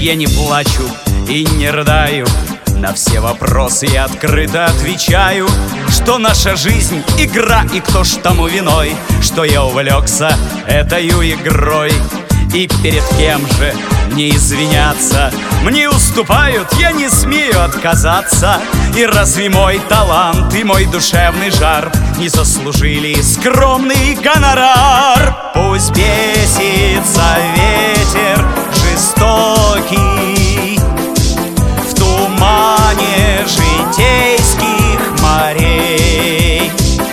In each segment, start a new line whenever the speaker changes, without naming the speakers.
я не плачу и не рыдаю. На все вопросы я открыто отвечаю, что наша жизнь — игра, и кто ж тому виной, что я увлекся этою игрой. И перед кем же мне извиняться? Мне уступают, я не смею отказаться. И разве мой талант и мой душевный жар не заслужили скромный гонорар? Пусть бесится ветер жестокий в тумане житейских морей.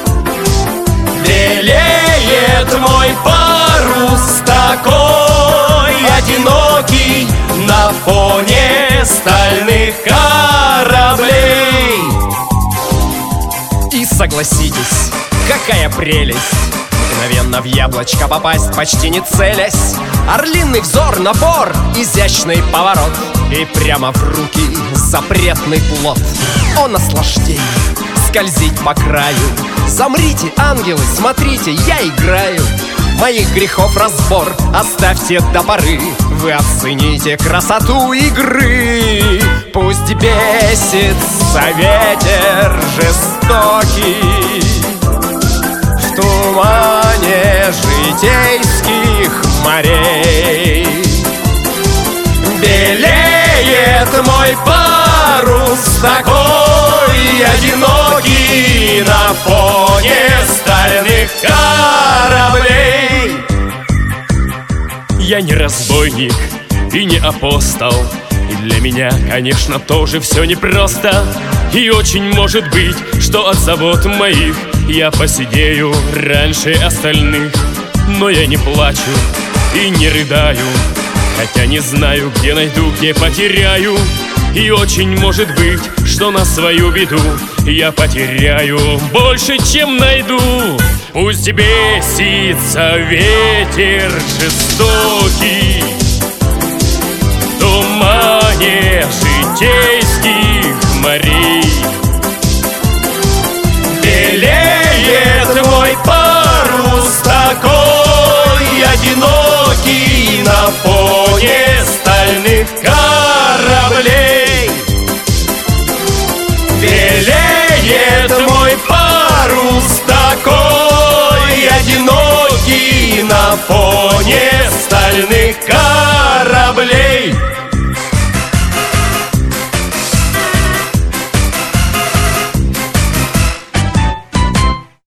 Белеет мой парус такой одинокий на фоне стальных кораблей.
И согласитесь, какая прелесть мгновенно в яблочко попасть, почти не целясь. Орлиный взор, напор, изящный поворот, и прямо в руки запретный плод. О наслаждение скользить по краю. Замрите, ангелы, смотрите, я играю. Моих грехов разбор оставьте до поры. Вы оцените красоту игры. Пусть бесится ветер жестокий в тумане житейских морей. Белеет мой парус такой одинокий на фоне стальных кораблей.
Я не разбойник и не апостол, и для меня, конечно, тоже все непросто. И очень может быть, что от забот моих я посидею раньше остальных. Но я не плачу и не рыдаю, хотя не знаю, где найду, где потеряю. И очень может быть, что на свою беду я потеряю больше, чем найду. Пусть бесится ветер жестокий в тумане житейских морей. Белеет мой парус такой одинокий на фоне стальных кораблей.